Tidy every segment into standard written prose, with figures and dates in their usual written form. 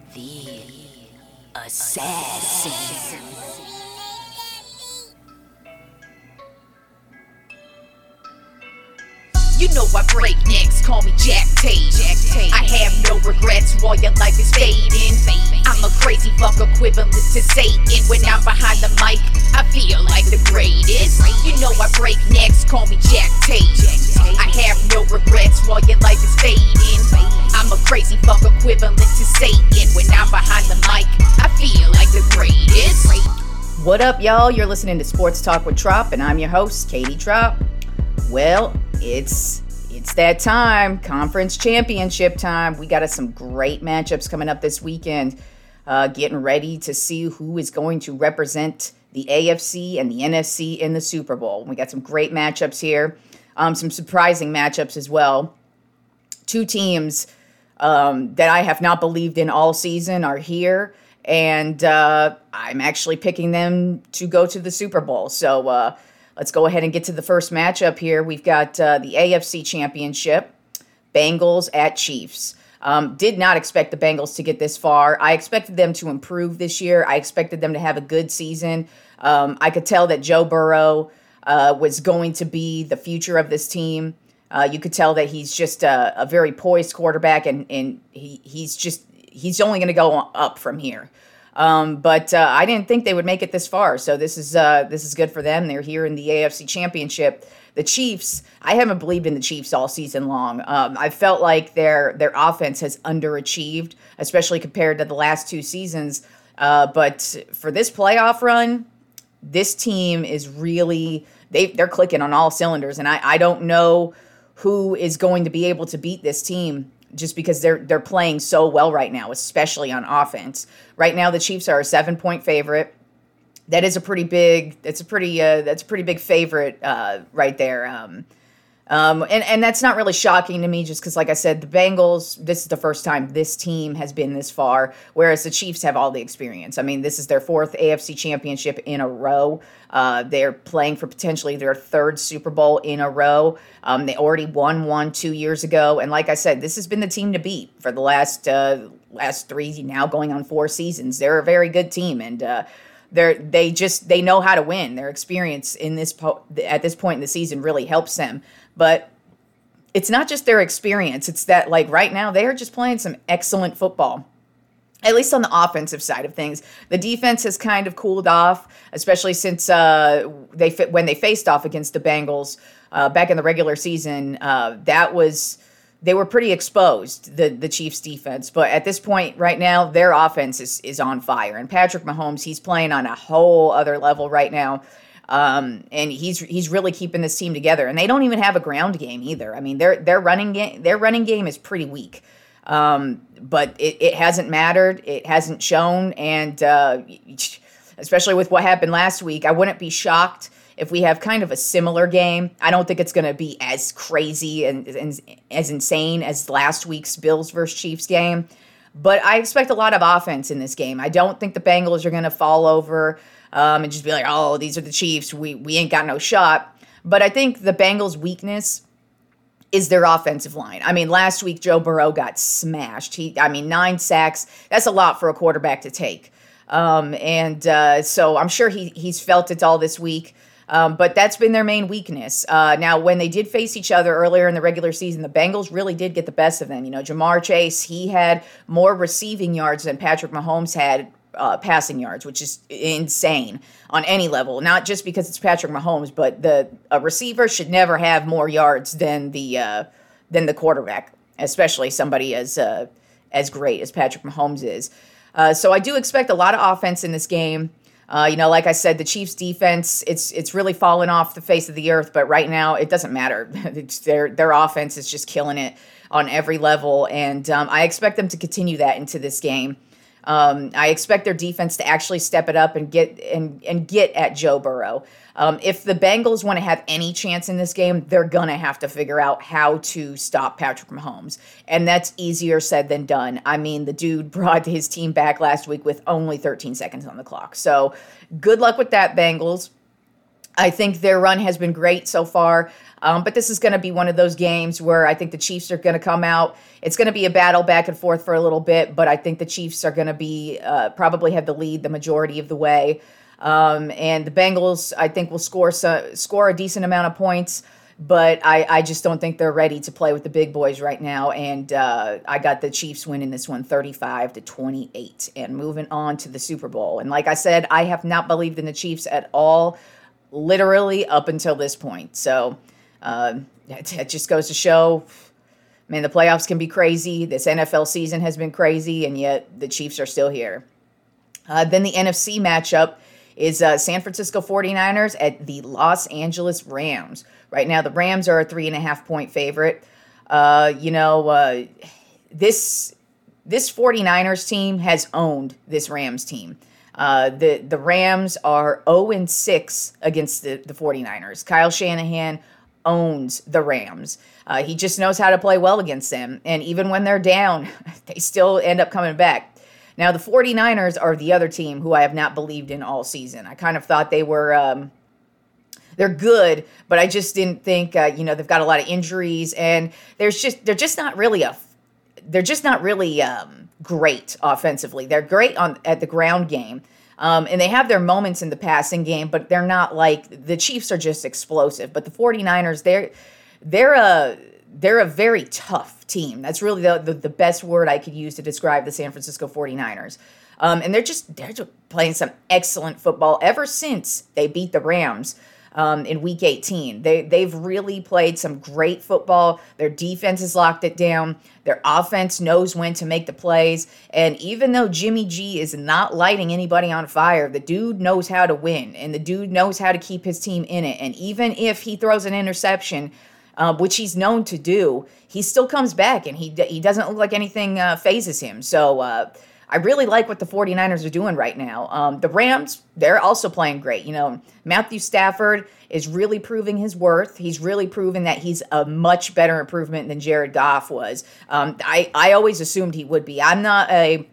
The Assassin. You know I break necks, call me Jack Tate. I have no regrets while your life is fading. I'm a crazy fuck equivalent to Satan. When I'm behind the mic, I feel like the greatest. You know I break necks, call me Jack Tate. I have no regrets while your life is fading. I'm a crazy fuck equivalent to Satan. When I'm behind the mic, I feel like the greatest. What up, y'all? You're listening to Sports Talk with Trop, and I'm your host, Katie Trop. Well, it's that time, conference championship time. We got some great matchups coming up this weekend. Getting ready to see who is going to represent the AFC and the NFC in the Super Bowl. We got some great matchups here. Some surprising matchups as well. Two teams that I have not believed in all season are here, and I'm actually picking them to go to the Super Bowl. So let's go ahead and get to the first matchup here. We've got the AFC Championship, Bengals at Chiefs. Did not expect the Bengals to get this far. I expected them to improve this year. I expected them to have a good season. I could tell that Joe Burrow was going to be the future of this team. You could tell that he's just a very poised quarterback, and he's only going to go up from here. But I didn't think they would make it this far, so this is good for them. They're here in the AFC Championship. The Chiefs, I haven't believed in the Chiefs all season long. I felt like their offense has underachieved, especially compared to the last two seasons. But for this playoff run, this team is really they're clicking on all cylinders, and I don't know who is going to be able to beat this team, just because they're playing so well right now, especially on offense. Right now, the Chiefs are a 7-point favorite. That is a pretty big. That's a pretty big favorite right there. And that's not really shocking to me, just because, like I said, the Bengals, this is the first time this team has been this far, whereas the Chiefs have all the experience. I mean, this is their fourth AFC Championship in a row. They're playing for potentially their third Super Bowl in a row. They already won one 2 years ago, and like I said, this has been the team to beat for the last three, now going on 4 seasons. They're a very good team, and they know how to win. Their experience in at this point in the season really helps them. But it's not just their experience. It's that, like, right now they are just playing some excellent football, at least on the offensive side of things. The defense has kind of cooled off, especially since when they faced off against the Bengals back in the regular season. They were pretty exposed, the Chiefs defense. But at this point right now, their offense is on fire. And Patrick Mahomes, he's playing on a whole other level right now. And he's really keeping this team together. And they don't even have a ground game either. I mean, their running game is pretty weak. But it hasn't mattered. It hasn't shown. And especially with what happened last week, I wouldn't be shocked if we have kind of a similar game. I don't think it's going to be as crazy and as insane as last week's Bills versus Chiefs game. But I expect a lot of offense in this game. I don't think the Bengals are going to fall over and just be like, oh, these are the Chiefs. We ain't got no shot. But I think the Bengals' weakness is their offensive line. I mean, last week Joe Burrow got smashed. 9 sacks. That's a lot for a quarterback to take. So I'm sure he's felt it all this week. But that's been their main weakness. Now, when they did face each other earlier in the regular season, the Bengals really did get the best of them. You know, Jamar Chase, he had more receiving yards than Patrick Mahomes had passing yards, which is insane on any level. Not just because it's Patrick Mahomes, but a receiver should never have more yards than the quarterback, especially somebody as great as Patrick Mahomes is. So I do expect a lot of offense in this game. Like I said, the Chiefs' defense, it's really fallen off the face of the earth, but right now it doesn't matter. Their offense is just killing it on every level, and I expect them to continue that into this game. I expect their defense to actually step it up and get at Joe Burrow. If the Bengals want to have any chance in this game, they're going to have to figure out how to stop Patrick Mahomes. And that's easier said than done. I mean, the dude brought his team back last week with only 13 seconds on the clock. So good luck with that, Bengals. I think their run has been great so far. But this is going to be one of those games where I think the Chiefs are going to come out. It's going to be a battle back and forth for a little bit, but I think the Chiefs are going to be probably have the lead the majority of the way. And the Bengals, I think, will score a decent amount of points, but I just don't think they're ready to play with the big boys right now. And I got the Chiefs winning this one 35-28 and moving on to the Super Bowl. And like I said, I have not believed in the Chiefs at all, literally up until this point. So it just goes to show, man, the playoffs can be crazy. This NFL season has been crazy, and yet the Chiefs are still here. Then the NFC matchup is San Francisco 49ers at the Los Angeles Rams. Right now, the Rams are a 3.5-point favorite. This 49ers team has owned this Rams team. The Rams are 0-6 against the 49ers. Kyle Shanahan owns the Rams. He just knows how to play well against them. And even when they're down, they still end up coming back. Now, the 49ers are the other team who I have not believed in all season. I kind of thought they were, they're good, but I just didn't think, they've got a lot of injuries, and they're just not really great offensively. They're great at the ground game. And they have their moments in the passing game, but they're not like the Chiefs are just explosive. But the 49ers, they're a very tough team. That's really the best word I could use to describe the San Francisco 49ers. And they're just playing some excellent football ever since they beat the Rams in Week 18. They've really played some great football. Their defense has locked it down. Their offense knows when to make the plays. And even though Jimmy G is not lighting anybody on fire, the dude knows how to win, and the dude knows how to keep his team in it. And even if he throws an interception, which he's known to do, he still comes back, and he doesn't look like anything phases him. So I really like what the 49ers are doing right now. The Rams, they're also playing great. Matthew Stafford is really proving his worth. He's really proven that he's a much better improvement than Jared Goff was. I always assumed he would be. I'm not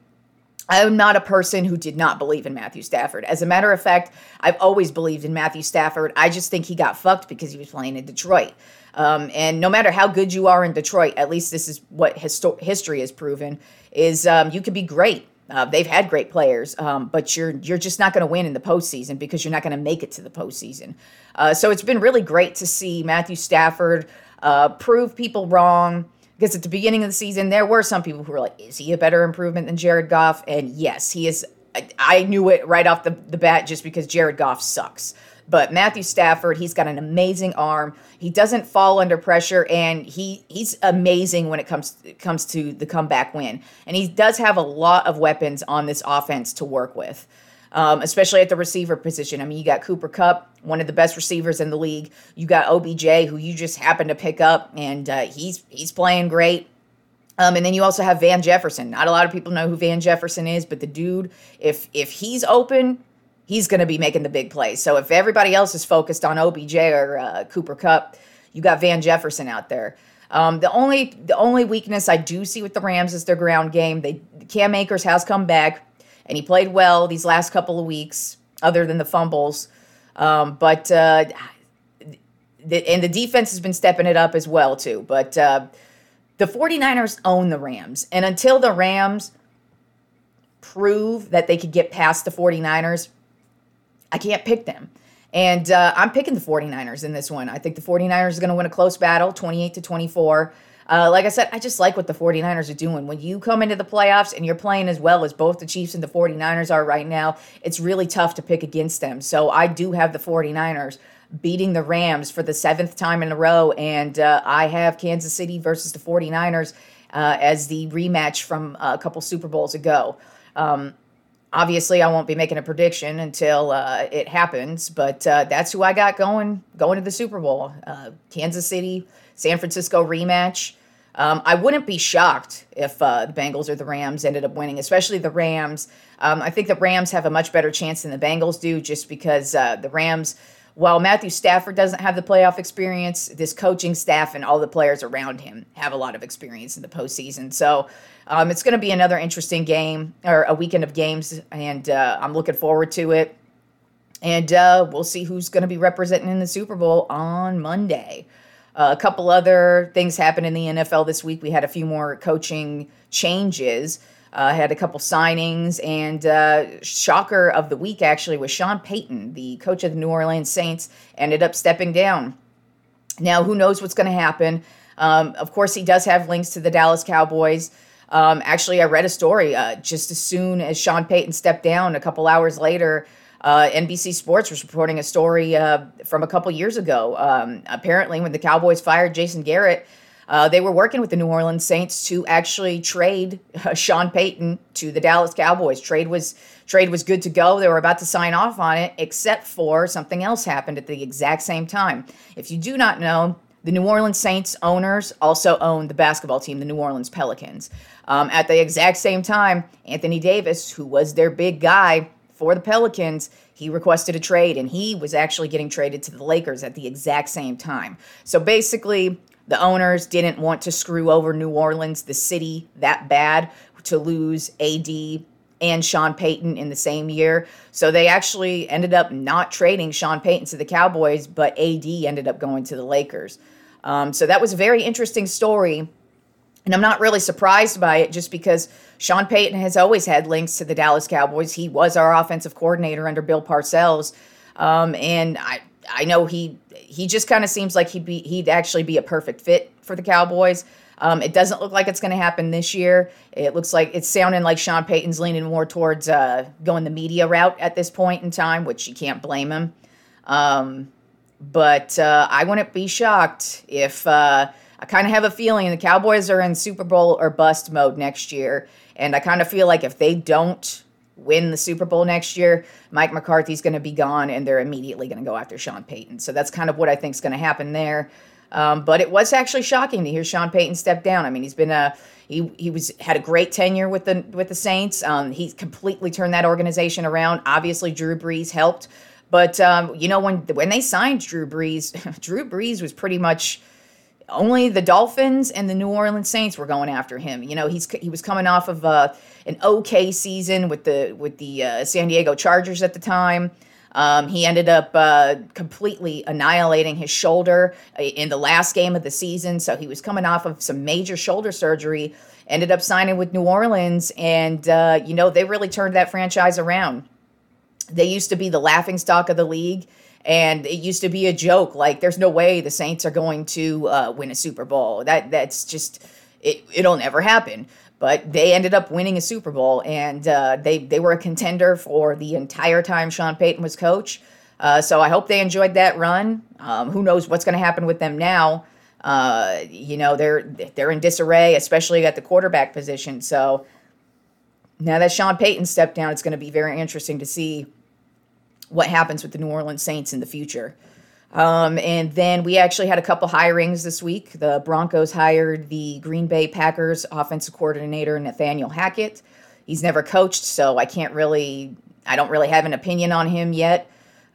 a person who did not believe in Matthew Stafford. As a matter of fact, I've always believed in Matthew Stafford. I just think he got fucked because he was playing in Detroit. And no matter how good you are in Detroit, at least this is what history has proven, is you can be great. They've had great players, but you're just not going to win in the postseason because you're not going to make it to the postseason. So it's been really great to see Matthew Stafford prove people wrong. Because at the beginning of the season, there were some people who were like, is he a better improvement than Jared Goff? And yes, he is. I knew it right off the bat just because Jared Goff sucks. But Matthew Stafford, he's got an amazing arm. He doesn't fall under pressure, and he's amazing when it comes to the comeback win. And he does have a lot of weapons on this offense to work with, especially at the receiver position. I mean, you got Cooper Kupp, one of the best receivers in the league. You got OBJ, who you just happen to pick up, and he's playing great. And then you also have Van Jefferson. Not a lot of people know who Van Jefferson is, but the dude, if he's open, he's going to be making the big plays. So if everybody else is focused on OBJ or Cooper Kupp, you got Van Jefferson out there. The only weakness I do see with the Rams is their ground game. Cam Akers has come back, and he played well these last couple of weeks, other than the fumbles. But the defense has been stepping it up as well, too. But the 49ers own the Rams. And until the Rams prove that they could get past the 49ers, I can't pick them. And I'm picking the 49ers in this one. I think the 49ers are going to win a close battle, 28-24. Like I said, I just like what the 49ers are doing. When you come into the playoffs and you're playing as well as both the Chiefs and the 49ers are right now, it's really tough to pick against them. So I do have the 49ers beating the Rams for the 7th time in a row. And I have Kansas City versus the 49ers as the rematch from a couple Super Bowls ago. Obviously, I won't be making a prediction until it happens, but that's who I got going to the Super Bowl. Kansas City, San Francisco rematch. I wouldn't be shocked if the Bengals or the Rams ended up winning, especially the Rams. I think the Rams have a much better chance than the Bengals do just because the Rams, while Matthew Stafford doesn't have the playoff experience, this coaching staff and all the players around him have a lot of experience in the postseason. So it's going to be another interesting game or a weekend of games, and I'm looking forward to it. And we'll see who's going to be representing in the Super Bowl on Monday. A couple other things happened in the NFL this week. We had a few more coaching changes. Had a couple signings, and shocker of the week actually was Sean Payton, the coach of the New Orleans Saints, ended up stepping down. Now, who knows what's going to happen? Of course, he does have links to the Dallas Cowboys. Actually, I read a story just as soon as Sean Payton stepped down, a couple hours later, NBC Sports was reporting a story from a couple years ago. Apparently, when the Cowboys fired Jason Garrett, they were working with the New Orleans Saints to actually trade Sean Payton to the Dallas Cowboys. Trade was good to go. They were about to sign off on it, except for something else happened at the exact same time. If you do not know, the New Orleans Saints owners also own the basketball team, the New Orleans Pelicans. At the exact same time, Anthony Davis, who was their big guy for the Pelicans, he requested a trade, and he was actually getting traded to the Lakers at the exact same time. So basically, the owners didn't want to screw over New Orleans, the city, that bad to lose AD and Sean Payton in the same year. So they actually ended up not trading Sean Payton to the Cowboys, but AD ended up going to the Lakers. So that was a very interesting story. And I'm not really surprised by it just because Sean Payton has always had links to the Dallas Cowboys. He was our offensive coordinator under Bill Parcells. And I know he just kind of seems like he'd actually be a perfect fit for the Cowboys. It doesn't look like it's going to happen this year. It looks like it's sounding like Sean Payton's leaning more towards going the media route at this point in time, which you can't blame him. But I wouldn't be shocked if I kind of have a feeling the Cowboys are in Super Bowl or bust mode next year. And I kind of feel like if they don't win the Super Bowl next year, Mike McCarthy's going to be gone, and they're immediately going to go after Sean Payton. So that's kind of what I think is going to happen there. But it was actually shocking to hear Sean Payton step down. I mean, he's been had a great tenure with the Saints. He completely turned that organization around. Obviously, Drew Brees helped, but when they signed Drew Brees, Drew Brees was pretty much only the Dolphins and the New Orleans Saints were going after him. You know, he was coming off of an okay season with the San Diego Chargers at the time. He ended up completely annihilating his shoulder in the last game of the season. So he was coming off of some major shoulder surgery, ended up signing with New Orleans, and they really turned that franchise around. They used to be the laughingstock of the league. And it used to be a joke, like there's no way the Saints are going to win a Super Bowl. That's just, it'll never happen. But they ended up winning a Super Bowl, and they were a contender for the entire time Sean Payton was coach. So I hope they enjoyed that run. Who knows what's going to happen with them now? They're in disarray, especially at the quarterback position. So now that Sean Payton stepped down, it's going to be very interesting to see what happens with the New Orleans Saints in the future. And then we actually had a couple hirings this week. The Broncos hired the Green Bay Packers offensive coordinator, Nathaniel Hackett. He's never coached, so I don't really have an opinion on him yet.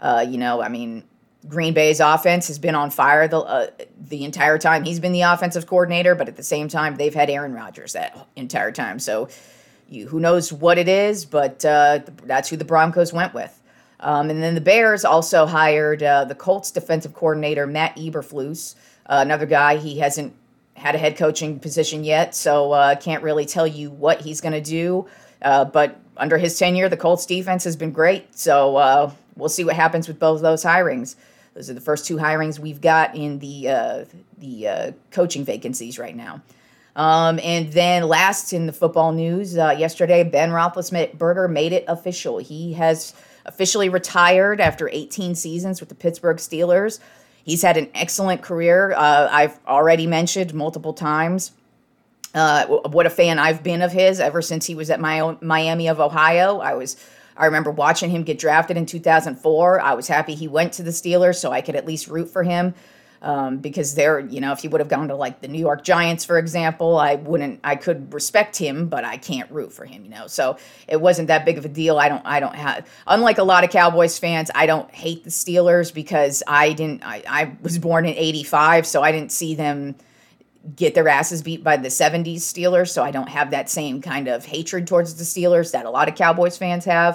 Green Bay's offense has been on fire the entire time he's been the offensive coordinator, but at the same time, they've had Aaron Rodgers that entire time. So who knows what it is, but that's who the Broncos went with. And then the Bears also hired the Colts defensive coordinator, Matt Eberflus, another guy. He hasn't had a head coaching position yet, so can't really tell you what he's going to do. But under his tenure, the Colts defense has been great, so we'll see what happens with both of those hirings. Those are the first two hirings we've got in the coaching vacancies right now. And then last in the football news, yesterday, Ben Roethlisberger made it official. He has officially retired after 18 seasons with the Pittsburgh Steelers. He's had an excellent career. I've already mentioned multiple times what a fan I've been of his ever since he was at Miami of Ohio. I remember watching him get drafted in 2004. I was happy he went to the Steelers so I could at least root for him. Because if he would have gone to like the New York Giants, for example, I could respect him, but I can't root for him, So it wasn't that big of a deal. Unlike a lot of Cowboys fans, I don't hate the Steelers because I was born in 85, so I didn't see them get their asses beat by the 70s Steelers. So I don't have that same kind of hatred towards the Steelers that a lot of Cowboys fans have.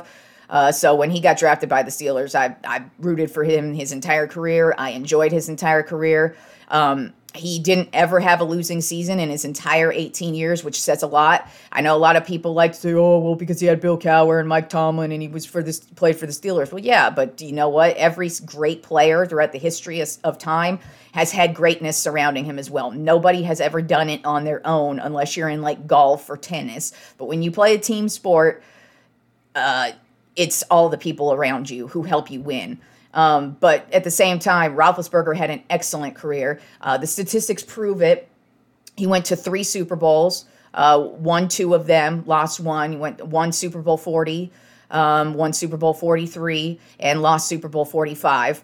So when he got drafted by the Steelers, I rooted for him his entire career. I enjoyed his entire career. He didn't ever have a losing season in his entire 18 years, which says a lot. I know a lot of people like to say, oh, well, because he had Bill Cowher and Mike Tomlin and he was played for the Steelers. Well, yeah, but you know what? Every great player throughout the history of time has had greatness surrounding him as well. Nobody has ever done it on their own unless you're in like golf or tennis. But when you play a team sport, it's all the people around you who help you win. But at the same time, Roethlisberger had an excellent career. The statistics prove it. He went to 3 Super Bowls, won 2 of them, lost 1. He won Super Bowl 40, won Super Bowl 43, and lost Super Bowl 45.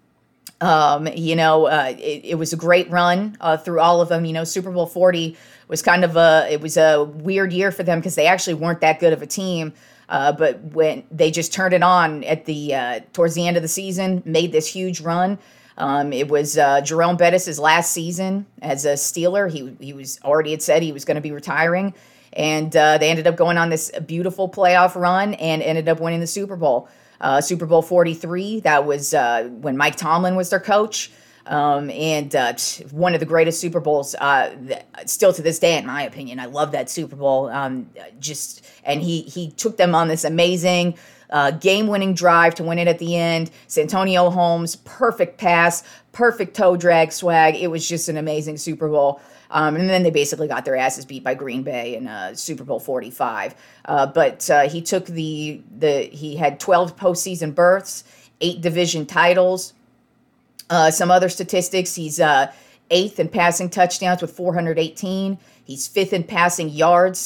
It was a great run through all of them. You know, Super Bowl 40 was it was a weird year for them because they actually weren't that good of a team. But when they just turned it on at towards the end of the season, made this huge run. It was Jerome Bettis' last season as a Steeler. He was already had said he was going to be retiring, and they ended up going on this beautiful playoff run and ended up winning the Super Bowl. Super Bowl 43. That was when Mike Tomlin was their coach. And one of the greatest Super Bowls, still to this day, in my opinion. I love that Super Bowl. And he took them on this amazing game-winning drive to win it at the end. Santonio Holmes, perfect pass, perfect toe drag swag. It was just an amazing Super Bowl. And then they basically got their asses beat by Green Bay in Super Bowl 45. But he took he had 12 postseason berths, 8 division titles. Some other statistics, he's 8th in passing touchdowns with 418. He's 5th in passing yards,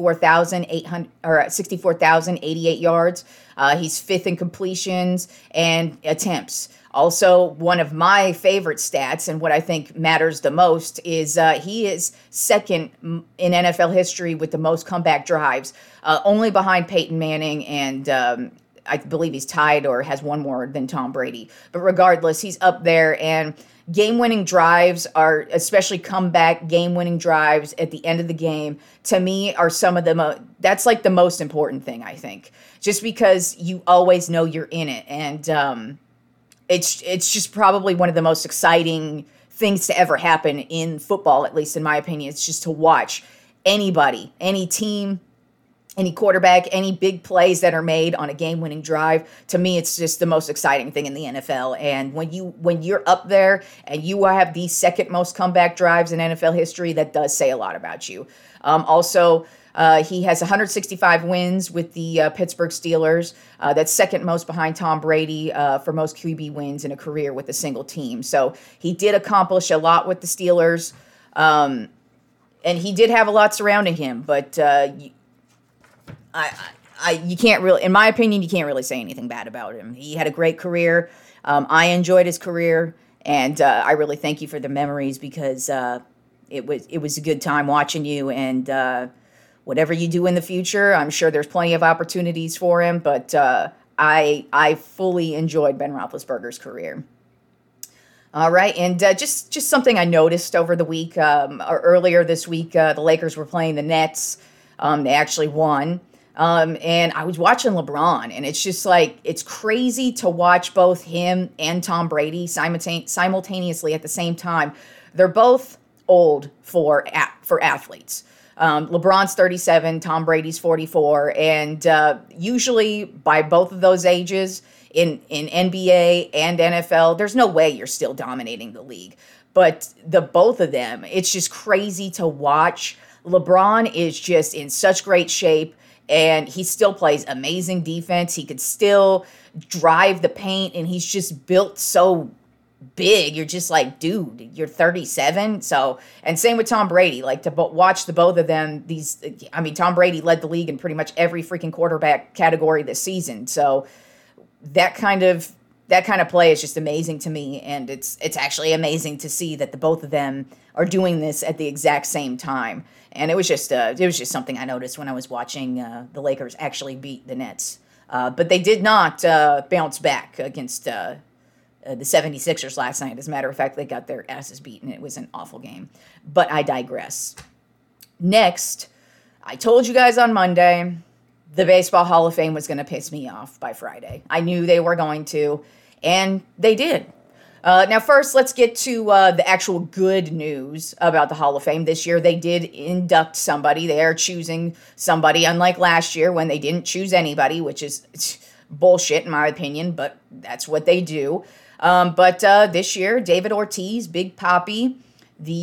64,088 yards. He's 5th in completions and attempts. Also, one of my favorite stats and what I think matters the most is he is 2nd in NFL history with the most comeback drives, only behind Peyton Manning and I believe he's tied or has one more than Tom Brady. But regardless, he's up there. And game-winning drives are, especially comeback game-winning drives at the end of the game, to me are some of the that's like the most important thing, I think. Just because you always know you're in it. And it's just probably one of the most exciting things to ever happen in football, at least in my opinion. It's just to watch anybody, any team, any quarterback, any big plays that are made on a game-winning drive. To me, it's just the most exciting thing in the NFL. And when you're up there and you have the 2nd most comeback drives in NFL history, that does say a lot about you. Also, he has 165 wins with the Pittsburgh Steelers. That's 2nd most behind Tom Brady for most QB wins in a career with a single team. So he did accomplish a lot with the Steelers, and he did have a lot surrounding him. But you can't really, in my opinion, you can't really say anything bad about him. He had a great career. I enjoyed his career, and I really thank you for the memories because it was a good time watching you. And whatever you do in the future, I'm sure there's plenty of opportunities for him. But I fully enjoyed Ben Roethlisberger's career. All right, and just something I noticed over the week, or earlier this week, the Lakers were playing the Nets. They actually won. And I was watching LeBron, and it's just like, it's crazy to watch both him and Tom Brady simultaneously at the same time. They're both old for athletes. LeBron's 37, Tom Brady's 44, and usually by both of those ages in NBA and NFL, there's no way you're still dominating the league. But the both of them, it's just crazy to watch. LeBron is just in such great shape, and he still plays amazing defense. He could still drive the paint, and he's just built so big. You're just like, dude, you're 37. So, and same with Tom Brady. Like, to watch the both of them, Tom Brady led the league in pretty much every freaking quarterback category this season. So that kind of play is just amazing to me, and it's actually amazing to see that the both of them are doing this at the exact same time. And it was just something I noticed when I was watching the Lakers actually beat the Nets. But they did not bounce back against the 76ers last night. As a matter of fact, they got their asses beaten. It was an awful game. But I digress. Next, I told you guys on Monday the Baseball Hall of Fame was going to piss me off by Friday. I knew they were going to, and they did. Now, first, let's get to the actual good news about the Hall of Fame. This year, they did induct somebody. They are choosing somebody, unlike last year when they didn't choose anybody, which is bullshit in my opinion, but that's what they do. But this year, David Ortiz, Big Papi, the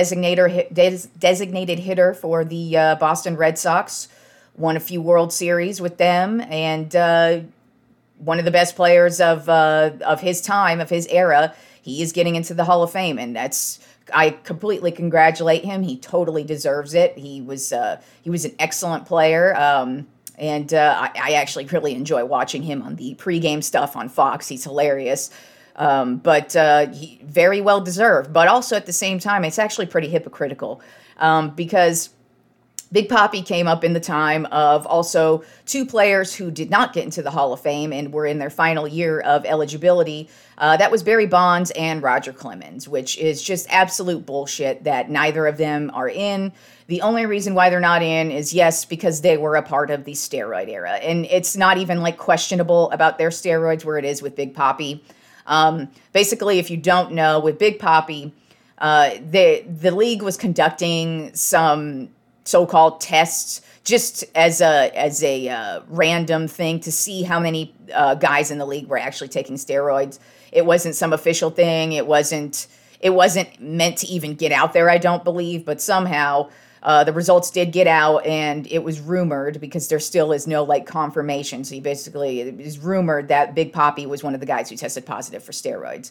designated hitter for the Boston Red Sox, won a few World Series with them, and one of the best players of his time, of his era. He is getting into the Hall of Fame, and I completely congratulate him. He totally deserves it. He was an excellent player, and I actually really enjoy watching him on the pregame stuff on Fox. He's hilarious, but he very well deserved. But also at the same time, it's actually pretty hypocritical because Big Papi came up in the time of also two players who did not get into the Hall of Fame and were in their final year of eligibility. That was Barry Bonds and Roger Clemens, which is just absolute bullshit that neither of them are in. The only reason why they're not in is, yes, because they were a part of the steroid era. And it's not even like questionable about their steroids where it is with Big Papi. Basically, if you don't know, with Big Papi, the league was conducting some so-called tests just as a random thing to see how many guys in the league were actually taking steroids. It wasn't some official thing. It wasn't meant to even get out there, I don't believe, but somehow the results did get out, and it was rumored, because there still is no confirmation. So it was rumored that Big Papi was one of the guys who tested positive for steroids.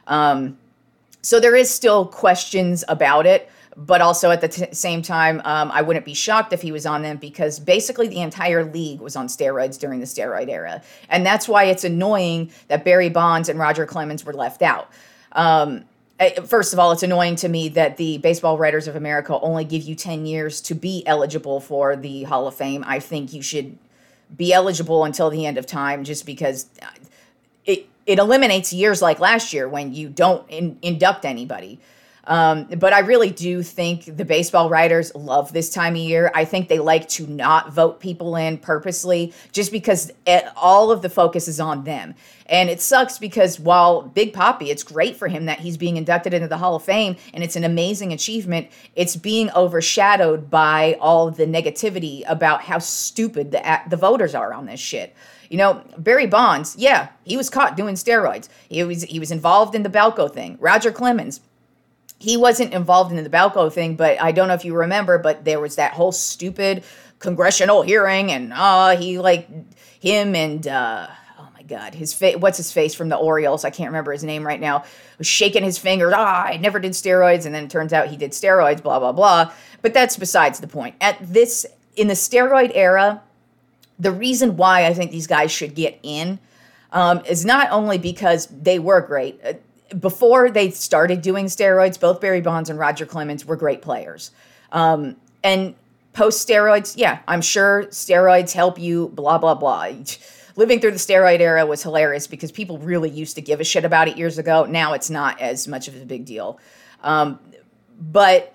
So there is still questions about it. But also at the same time, I wouldn't be shocked if he was on them, because basically the entire league was on steroids during the steroid era. And that's why it's annoying that Barry Bonds and Roger Clemens were left out. First of all, it's annoying to me that the Baseball Writers of America only give you 10 years to be eligible for the Hall of Fame. I think you should be eligible until the end of time, just because it eliminates years like last year when you don't induct anybody. But I really do think the baseball writers love this time of year. I think they like to not vote people in purposely just because all of the focus is on them. And it sucks because while Big Papi, it's great for him that he's being inducted into the Hall of Fame and it's an amazing achievement, it's being overshadowed by all of the negativity about how stupid the voters are on this shit. You know, Barry Bonds, yeah, he was caught doing steroids. He was involved in the Balco thing. Roger Clemens, he wasn't involved in the Balco thing, but I don't know if you remember, but there was that whole stupid congressional hearing, and him and oh my God, what's his face from the Orioles? I can't remember his name right now. Was shaking his fingers. I never did steroids, and then it turns out he did steroids. Blah blah blah. But that's besides the point. In the steroid era, the reason why I think these guys should get in is not only because they were great. Before they started doing steroids, both Barry Bonds and Roger Clemens were great players. And post-steroids, yeah, I'm sure steroids help you, blah, blah, blah. Living through the steroid era was hilarious because people really used to give a shit about it years ago. Now it's not as much of a big deal. But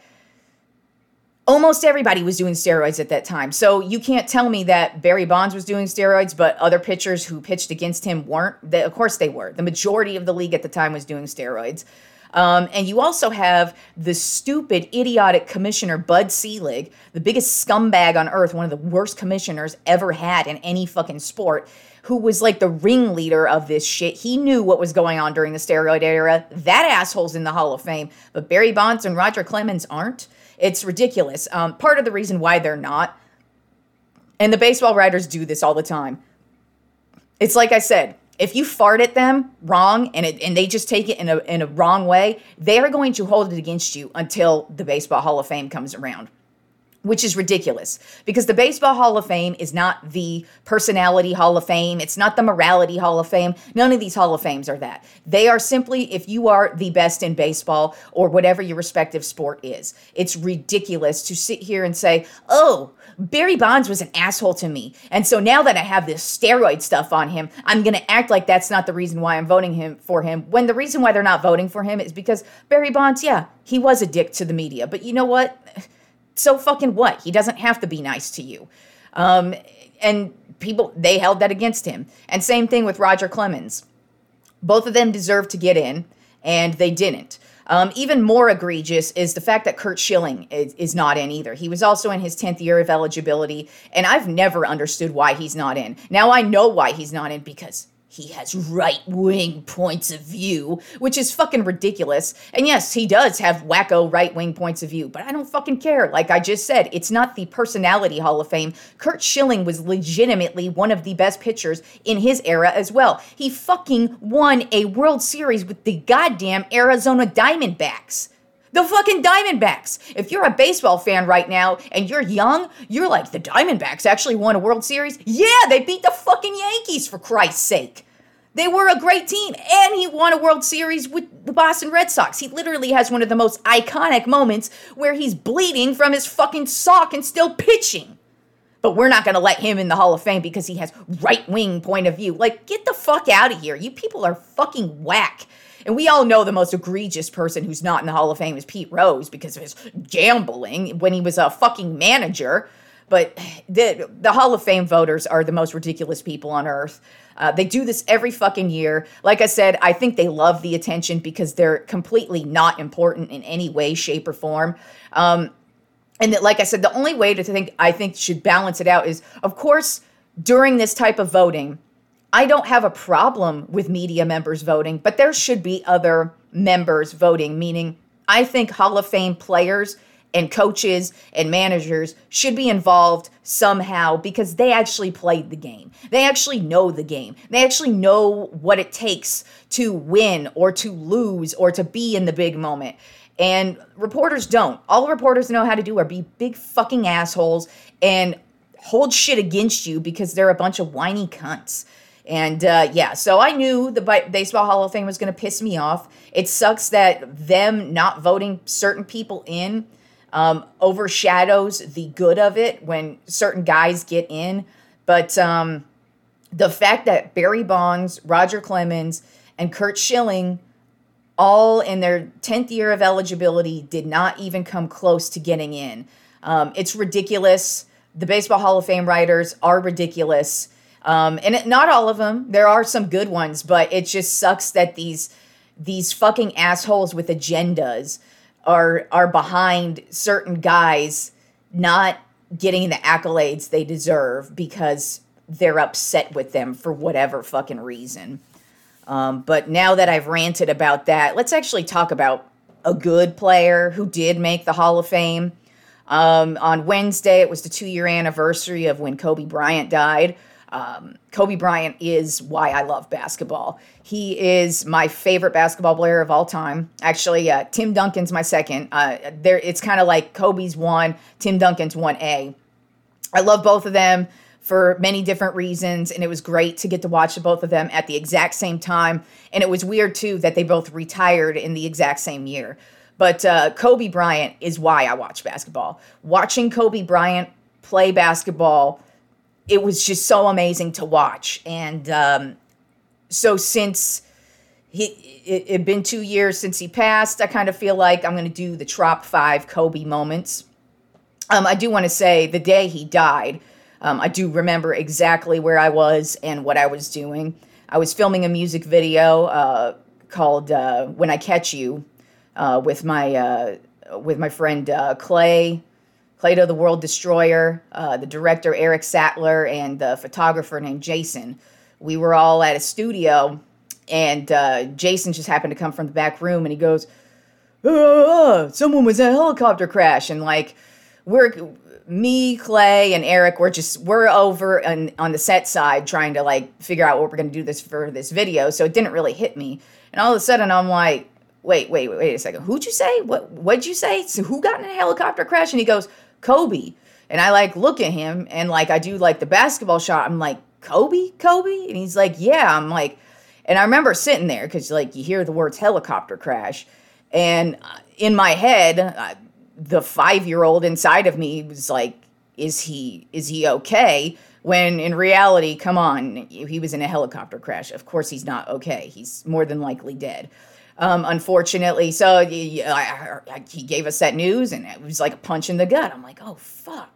almost everybody was doing steroids at that time. So you can't tell me that Barry Bonds was doing steroids, but other pitchers who pitched against him weren't. Of course they were. The majority of the league at the time was doing steroids. And you also have the stupid, idiotic commissioner, Bud Selig, the biggest scumbag on earth, one of the worst commissioners ever had in any fucking sport, who was like the ringleader of this shit. He knew what was going on during the steroid era. That asshole's in the Hall of Fame, but Barry Bonds and Roger Clemens aren't. It's ridiculous. Part of the reason why they're not, and the baseball writers do this all the time, it's like I said, if you fart at them wrong and they just take it in a wrong way, they are going to hold it against you until the Baseball Hall of Fame comes around, which is ridiculous because the Baseball Hall of Fame is not the Personality Hall of Fame. It's not the Morality Hall of Fame. None of these Hall of Fames are that. They are simply if you are the best in baseball or whatever your respective sport is. It's ridiculous to sit here and say, oh, Barry Bonds was an asshole to me. And so now that I have this steroid stuff on him, I'm going to act like that's not the reason why I'm voting for him. When the reason why they're not voting for him is because Barry Bonds, yeah, he was a dick to the media. But you know what? So fucking what? He doesn't have to be nice to you. And people, they held that against him. And same thing with Roger Clemens. Both of them deserved to get in, and they didn't. Even more egregious is the fact that Curt Schilling is not in either. He was also in his 10th year of eligibility, and I've never understood why he's not in. Now I know why he's not in, because he has right-wing points of view, which is fucking ridiculous. And yes, he does have wacko right-wing points of view, but I don't fucking care. Like I just said, it's not the Personality Hall of Fame. Curt Schilling was legitimately one of the best pitchers in his era as well. He fucking won a World Series with the goddamn Arizona Diamondbacks. The fucking Diamondbacks. If you're a baseball fan right now and you're young, you're like, the Diamondbacks actually won a World Series? Yeah, they beat the fucking Yankees, for Christ's sake. They were a great team, and he won a World Series with the Boston Red Sox. He literally has one of the most iconic moments where he's bleeding from his fucking sock and still pitching. But we're not going to let him in the Hall of Fame because he has right-wing point of view. Like, get the fuck out of here. You people are fucking whack. And we all know the most egregious person who's not in the Hall of Fame is Pete Rose because of his gambling when he was a fucking manager. But the Hall of Fame voters are the most ridiculous people on earth. They do this every fucking year. Like I said, I think they love the attention because they're completely not important in any way, shape, or form. And that, like I said, the only way I think should balance it out is, of course, during this type of voting, I don't have a problem with media members voting, but there should be other members voting, meaning I think Hall of Fame players and coaches and managers should be involved somehow because they actually played the game. They actually know the game. They actually know what it takes to win or to lose or to be in the big moment. And reporters don't. All reporters know how to do are be big fucking assholes and hold shit against you because they're a bunch of whiny cunts. And so I knew the Baseball Hall of Fame was going to piss me off. It sucks that them not voting certain people in overshadows the good of it when certain guys get in. But the fact that Barry Bonds, Roger Clemens, and Curt Schilling, all in their 10th year of eligibility, did not even come close to getting in. It's ridiculous. The Baseball Hall of Fame writers are ridiculous. Not all of them. There are some good ones, but it just sucks that these fucking assholes with agendas are behind certain guys not getting the accolades they deserve because they're upset with them for whatever fucking reason. But now that I've ranted about that, let's actually talk about a good player who did make the Hall of Fame. On Wednesday, it was the 2-year anniversary of when Kobe Bryant died. Kobe Bryant is why I love basketball. He is my favorite basketball player of all time. Actually, Tim Duncan's my second. It's kind of like Kobe's 1, Tim Duncan's 1A. I love both of them for many different reasons, and it was great to get to watch both of them at the exact same time. And it was weird, too, that they both retired in the exact same year. But Kobe Bryant is why I watch basketball. Watching Kobe Bryant play basketball, it was just so amazing to watch. And so since it had been 2 years since he passed, I kind of feel like I'm going to do the top 5 Kobe moments. I do want to say the day he died, I do remember exactly where I was and what I was doing. I was filming a music video called When I Catch You with my friend Clay. Plato the World Destroyer, the director Eric Sattler, and the photographer named Jason. We were all at a studio, and Jason just happened to come from the back room, and he goes, someone was in a helicopter crash. And like, me, Clay, and Eric, we're over on the set side trying to like figure out what we're going to do for this video. So it didn't really hit me. And all of a sudden I'm like, wait a second. Who'd you say? What'd you say? So who got in a helicopter crash? And he goes, Kobe. And I like look at him and like I do like the basketball shot. I'm like, Kobe? And he's like, yeah. I'm like, and I remember sitting there because like you hear the words helicopter crash. And in my head, the 5-year-old inside of me was like, is he okay? When in reality, come on, he was in a helicopter crash. Of course he's not okay. He's more than likely dead. Unfortunately, so he gave us that news, and it was like a punch in the gut. I'm like, oh, fuck.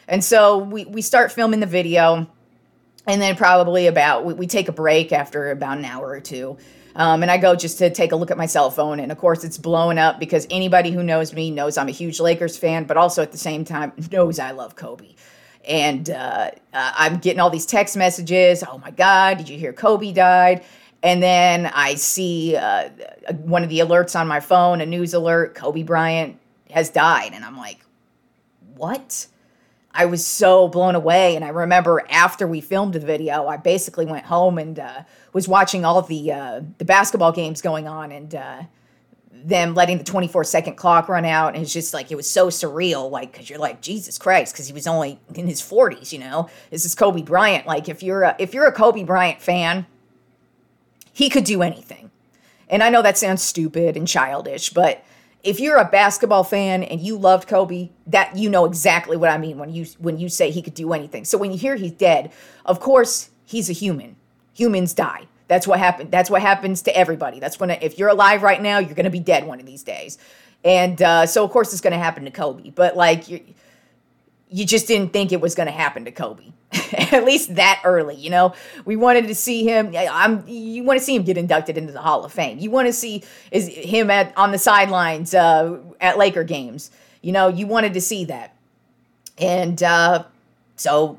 And so we start filming the video, and then probably we take a break after about an hour or two. And I go just to take a look at my cell phone. And of course, it's blowing up because anybody who knows me knows I'm a huge Lakers fan, but also at the same time knows I love Kobe. And I'm getting all these text messages. Oh my God, did you hear Kobe died? And then I see one of the alerts on my phone, a news alert, Kobe Bryant has died. And I'm like, what? I was so blown away. And I remember after we filmed the video, I basically went home and was watching all of the basketball games going on, and them letting the 24-second clock run out. And it's just like, it was so surreal, like, because you're like, Jesus Christ, because he was only in his 40s, you know? This is Kobe Bryant. Like, if you're a Kobe Bryant fan, he could do anything. And I know that sounds stupid and childish, but if you're a basketball fan and you loved Kobe, that you know exactly what I mean when you say he could do anything. So when you hear he's dead, of course, he's a human. Humans die. That's what happened. That's what happens to everybody. That's when, if you're alive right now, you're going to be dead one of these days. And so, of course, it's going to happen to Kobe. But, like, you just didn't think it was going to happen to Kobe. At least that early, you know? We wanted to see him. You want to see him get inducted into the Hall of Fame. You want to see him on the sidelines at Laker games. You know, you wanted to see that. And so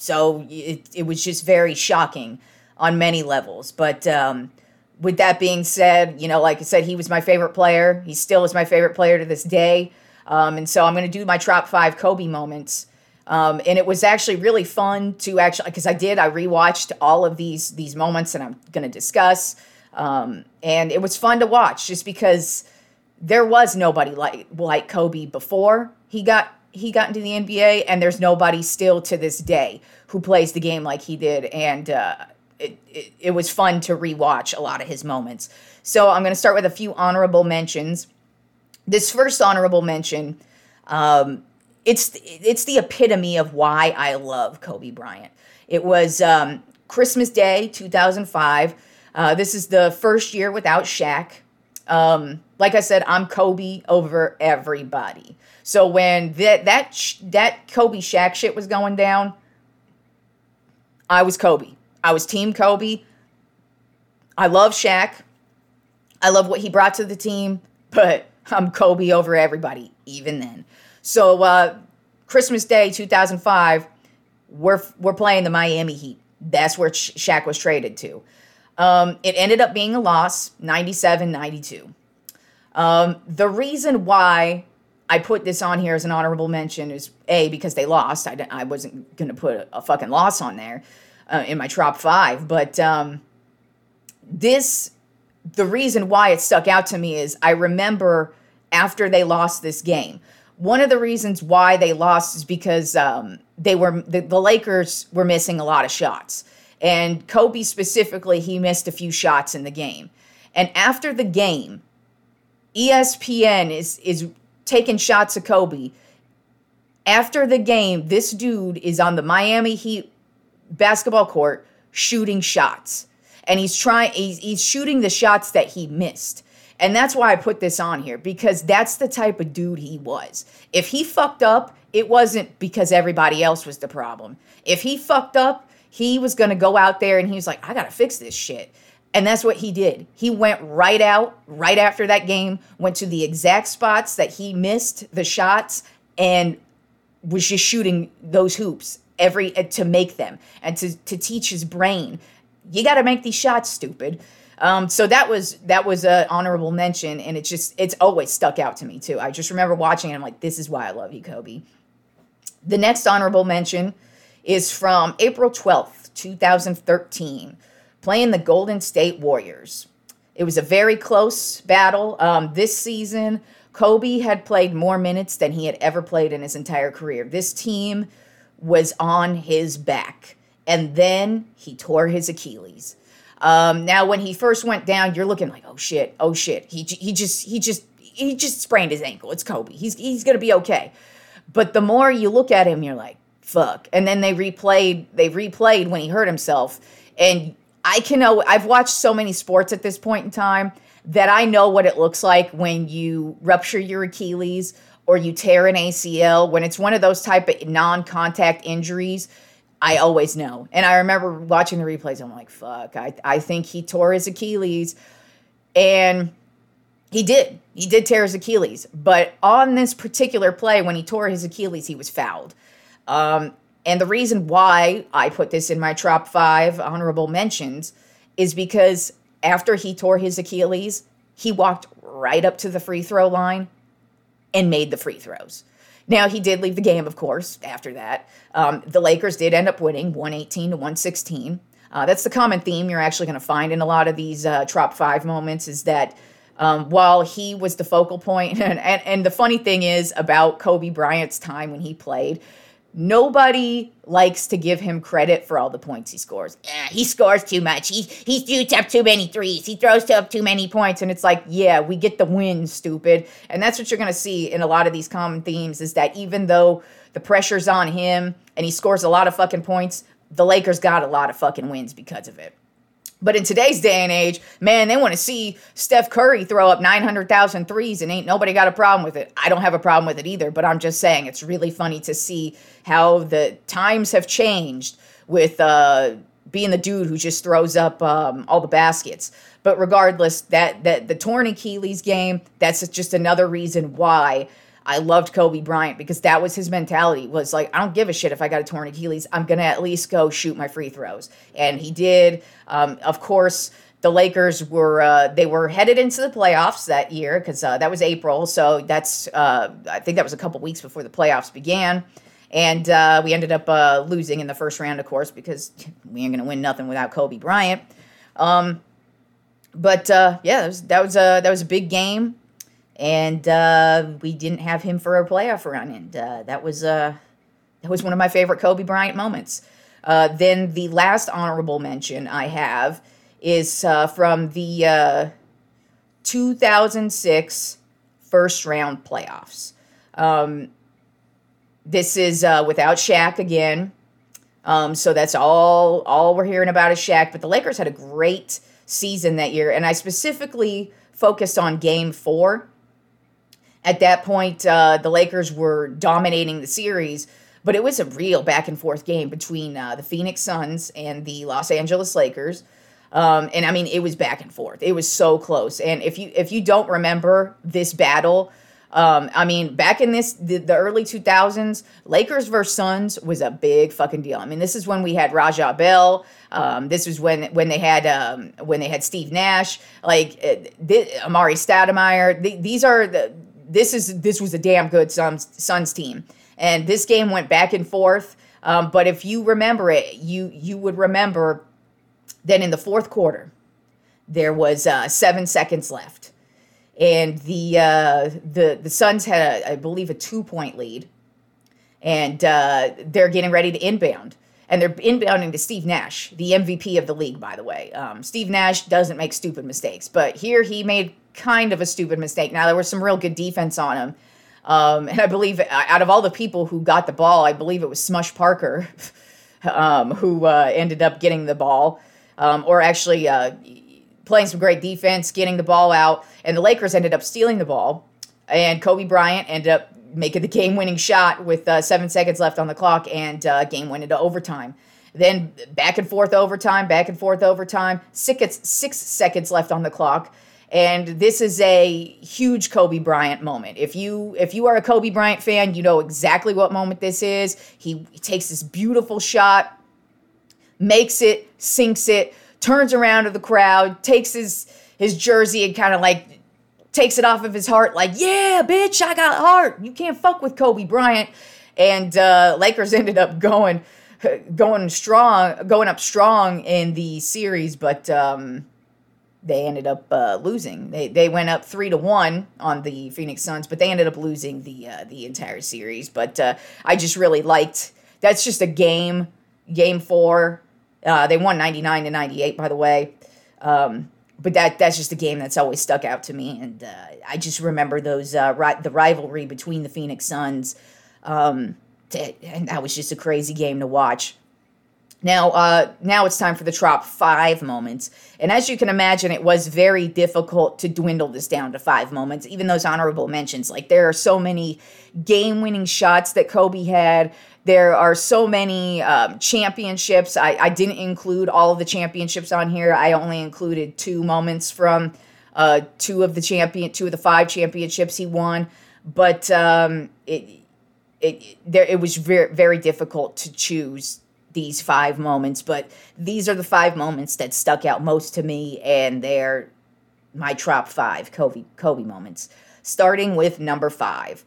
it was just very shocking on many levels. But with that being said, you know, like I said, he was my favorite player. He still is my favorite player to this day. And so I'm going to do my top 5 Kobe moments. And it was actually really fun to because I rewatched all of these moments that I'm going to discuss. And it was fun to watch just because there was nobody like Kobe before he got into the NBA, and there's nobody still to this day who plays the game like he did. And it was fun to rewatch a lot of his moments. So I'm going to start with a few honorable mentions. This first honorable mention, it's the epitome of why I love Kobe Bryant. It was Christmas Day, 2005. This is the first year without Shaq. Like I said, I'm Kobe over everybody. So when that Kobe Shaq shit was going down, I was Kobe. I was Team Kobe. I love Shaq. I love what he brought to the team, but I'm Kobe over everybody, even then. So Christmas Day 2005, we're playing the Miami Heat. That's where Shaq was traded to. It ended up being a loss, 97-92. The reason why I put this on here as an honorable mention is, A, because they lost. I wasn't going to put a fucking loss on there in my top 5. But the reason why it stuck out to me is I remember after they lost this game, one of the reasons why they lost is because the Lakers were missing a lot of shots. And Kobe specifically, he missed a few shots in the game. And after the game, ESPN is taking shots of Kobe. After the game, this dude is on the Miami Heat basketball court shooting shots. And he's shooting the shots that he missed. And that's why I put this on here, because that's the type of dude he was. If he fucked up, it wasn't because everybody else was the problem. If he fucked up, he was going to go out there and he was like, I got to fix this shit. And that's what he did. He went right out, right after that game, went to the exact spots that he missed the shots and was just shooting those hoops to make them and to teach his brain. You got to make these shots, stupid. So that was an honorable mention, and it's always stuck out to me too. I just remember watching it. I'm like, this is why I love you, Kobe. The next honorable mention is from April 12th, 2013, playing the Golden State Warriors. It was a very close battle. This season, Kobe had played more minutes than he had ever played in his entire career. This team was on his back, and then he tore his Achilles. Now, when he first went down, you're looking like, oh shit. He just sprained his ankle. It's Kobe. He's gonna be okay. But the more you look at him, you're like, fuck. And then they replayed when he hurt himself. And I've watched so many sports at this point in time that I know what it looks like when you rupture your Achilles or you tear an ACL, when it's one of those type of non-contact injuries, I always know. And I remember watching the replays, I'm like, fuck, I think he tore his Achilles. And he did. He did tear his Achilles. But on this particular play, when he tore his Achilles, he was fouled. And the reason why I put this in my top 5 honorable mentions is because after he tore his Achilles, he walked right up to the free throw line and made the free throws. Now, he did leave the game, of course, after that. The Lakers did end up winning 118-116. That's the common theme you're actually going to find in a lot of these top 5 moments, is that while he was the focal point, and the funny thing is about Kobe Bryant's time when he played, nobody likes to give him credit for all the points he scores. He scores too much. He shoots up too many threes. He throws up too many points. And it's like, yeah, we get the win, stupid. And that's what you're going to see in a lot of these common themes, is that even though the pressure's on him and he scores a lot of fucking points, the Lakers got a lot of fucking wins because of it. But in today's day and age, man, they want to see Steph Curry throw up 900,000 threes and ain't nobody got a problem with it. I don't have a problem with it either, but I'm just saying it's really funny to see how the times have changed with being the dude who just throws up all the baskets. But regardless, that the torn Achilles game, that's just another reason why I loved Kobe Bryant, because that was his mentality, was like, I don't give a shit if I got a torn Achilles. I'm going to at least go shoot my free throws. And he did. Of course, the Lakers were headed into the playoffs that year, because that was April. So that's, I think that was a couple weeks before the playoffs began. And we ended up losing in the first round, of course, because we ain't going to win nothing without Kobe Bryant. But yeah, that was a big game. And we didn't have him for a playoff run, and that was one of my favorite Kobe Bryant moments. Then the last honorable mention I have is from the 2006 first round playoffs. This is without Shaq again, so that's all we're hearing about is Shaq. But the Lakers had a great season that year, and I specifically focused on Game 4. At that point, the Lakers were dominating the series, but it was a real back-and-forth game between the Phoenix Suns and the Los Angeles Lakers. And, I mean, it was back and forth. It was so close. And if you don't remember this battle, I mean, back in the early 2000s, Lakers versus Suns was a big fucking deal. I mean, this is when we had Raja Bell. This was when they had Steve Nash, like Amari Stoudemire. This was a damn good Suns team, and this game went back and forth. But if you remember it, you would remember that in the fourth quarter there was 7 seconds left, and the Suns had I believe a 2-point lead, and they're getting ready to inbound. And they're inbounding to Steve Nash, the MVP of the league, by the way. Steve Nash doesn't make stupid mistakes, but here he made kind of a stupid mistake. Now, there was some real good defense on him. And I believe out of all the people who got the ball, I believe it was Smush Parker who ended up getting the ball, or actually playing some great defense, getting the ball out. And the Lakers ended up stealing the ball. And Kobe Bryant ended up making the game-winning shot with 7 seconds left on the clock, and game went into overtime. Then back and forth overtime, 6 seconds left on the clock, and this is a huge Kobe Bryant moment. If you are a Kobe Bryant fan, you know exactly what moment this is. He takes this beautiful shot, makes it, sinks it, turns around to the crowd, takes his jersey and kind of like takes it off of his heart, like, yeah, bitch, I got heart. You can't fuck with Kobe Bryant. And Lakers ended up going up strong in the series, but they ended up losing. They went up 3-1 on the Phoenix Suns, but they ended up losing the entire series. But I just really liked, that's just a game 4. They won 99-98, by the way. But that's just a game that's always stuck out to me, and I just remember those the rivalry between the Phoenix Suns, and that was just a crazy game to watch. Now it's time for the Trop 5 moments. And as you can imagine, it was very difficult to dwindle this down to 5 moments, even those honorable mentions. Like, there are so many game-winning shots that Kobe had. There are so many championships. I didn't include all of the championships on here. I only included 2 moments from two of the 5 championships he won. But it was very, very difficult to choose these 5 moments, but these are the 5 moments that stuck out most to me, and they're my Trop 5 Kobe moments, starting with number 5.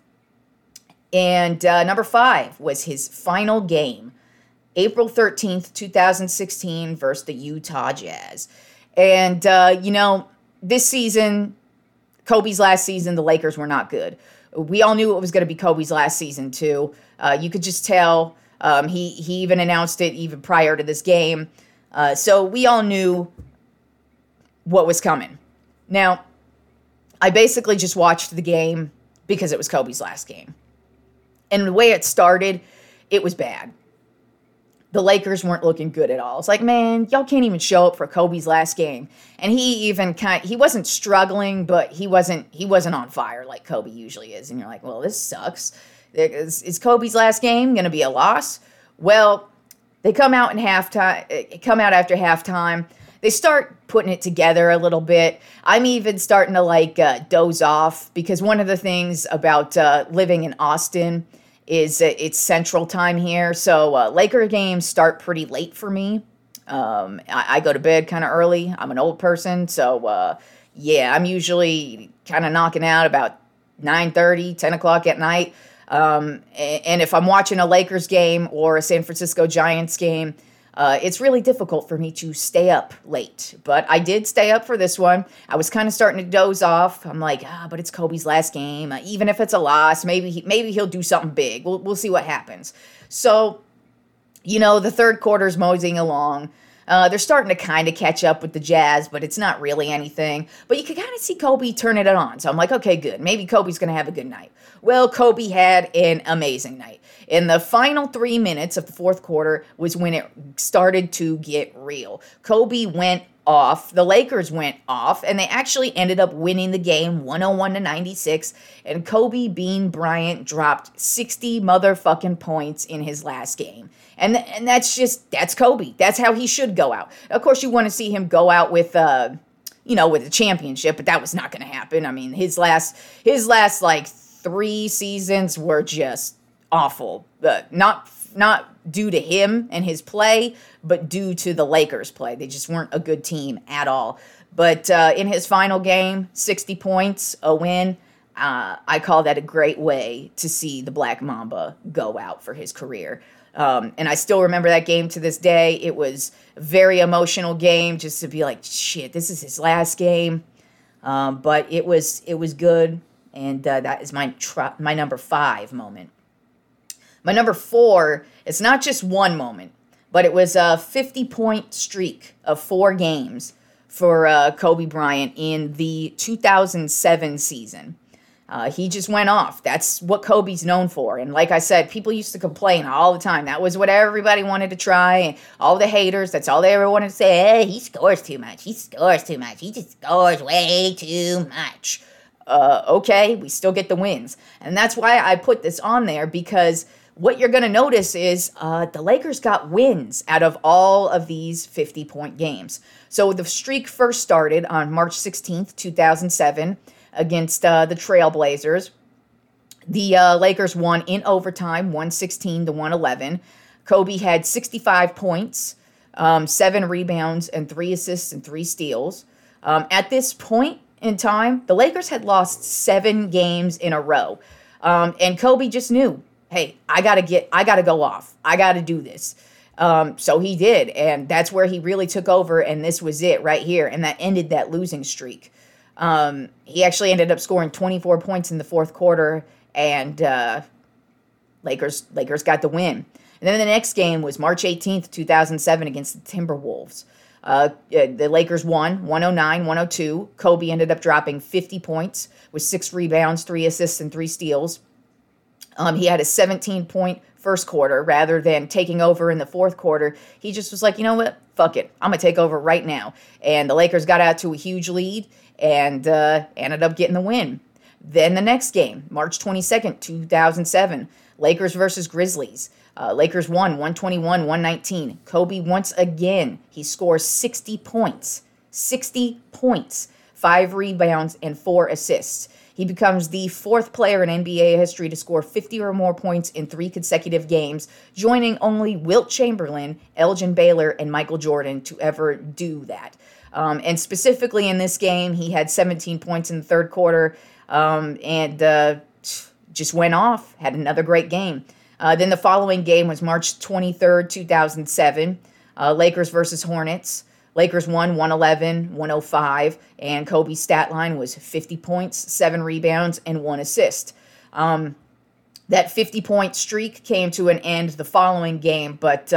And number 5 was his final game, April 13th, 2016, versus the Utah Jazz. And, this season, Kobe's last season, the Lakers were not good. We all knew it was going to be Kobe's last season, too. You could just tell. He even announced it even prior to this game. So we all knew what was coming. Now, I basically just watched the game because it was Kobe's last game. And the way it started, it was bad. The Lakers weren't looking good at all. It's like, man, y'all can't even show up for Kobe's last game. And he wasn't struggling, but he wasn't on fire like Kobe usually is. And you're like, well, this sucks. Is Kobe's last game going to be a loss? Well, they come out after halftime. They start putting it together a little bit. I'm even starting to doze off, because one of the things about living in Austin is it's Central Time here. So Laker games start pretty late for me. I go to bed kind of early. I'm an old person. So, I'm usually kind of knocking out about 9:30, 10 o'clock at night. And if I'm watching a Lakers game or a San Francisco Giants game, it's really difficult for me to stay up late. But I did stay up for this one. I was kind of starting to doze off. I'm like, but it's Kobe's last game. Even if it's a loss, maybe he'll do something big. We'll see what happens. So, the third quarter's moseying along. They're starting to kind of catch up with the Jazz, but it's not really anything. But you can kind of see Kobe turning it on. So I'm like, okay, good. Maybe Kobe's going to have a good night. Well, Kobe had an amazing night. In the final 3 minutes of the fourth quarter was when it started to get real. Kobe went off. The Lakers went off, and they actually ended up winning the game 101-96. And Kobe Bean Bryant dropped 60 motherfucking points in his last game. And that's Kobe. That's how he should go out. Of course, you want to see him go out with a championship, but that was not going to happen. I mean, his last 3 seasons were just awful. Not due to him and his play, but due to the Lakers' play. They just weren't a good team at all. But in his final game, 60 points, a win. I call that a great way to see the Black Mamba go out for his career. And I still remember that game to this day. It was a very emotional game, just to be like, shit, this is his last game. But it was good, and that is my number 5 moment. My number 4, it's not just one moment, but it was a 50-point streak of 4 games for Kobe Bryant in the 2007 season. He just went off. That's what Kobe's known for. And like I said, people used to complain all the time. That was what everybody wanted to try. And all the haters, that's all they ever wanted to say. Hey, he scores too much. He scores too much. He just scores way too much. Okay, we still get the wins. And that's why I put this on there, because what you're going to notice is the Lakers got wins out of all of these 50-point games. So the streak first started on March 16th, 2007, against the Trailblazers. The Lakers won in overtime, 116-111. Kobe had 65 points, 7 rebounds, and 3 assists and 3 steals. At this point in time, the Lakers had lost 7 games in a row. And Kobe just knew, hey, I gotta go off. I gotta do this. So he did, and that's where he really took over, and this was it right here, and that ended that losing streak. He actually ended up scoring 24 points in the fourth quarter, and Lakers got the win. And then the next game was March 18th, 2007 against the Timberwolves. The Lakers won 109-102. Kobe ended up dropping 50 points with 6 rebounds, 3 assists, and 3 steals. He had a 17-point first quarter rather than taking over in the fourth quarter. He just was like, you know what? Fuck it. I'm going to take over right now. And the Lakers got out to a huge lead and ended up getting the win. Then the next game, March 22nd, 2007, Lakers versus Grizzlies. Lakers won 121-119. Kobe once again, he scores 60 points. 60 points, 5 rebounds, and 4 assists. He becomes the 4th player in NBA history to score 50 or more points in 3 consecutive games, joining only Wilt Chamberlain, Elgin Baylor, and Michael Jordan to ever do that. And specifically in this game, he had 17 points in the third quarter and just went off, had another great game. Then the following game was March 23rd, 2007, Lakers versus Hornets. Lakers won 111-105, and Kobe's stat line was 50 points, 7 rebounds, and 1 assist. That 50-point streak came to an end the following game, but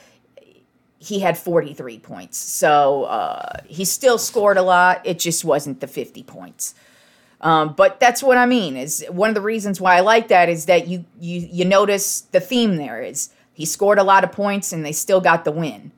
he had 43 points. So he still scored a lot. It just wasn't the 50 points. But that's what I mean. Is one of the reasons why I like that is that you notice the theme there is he scored a lot of points and they still got the win.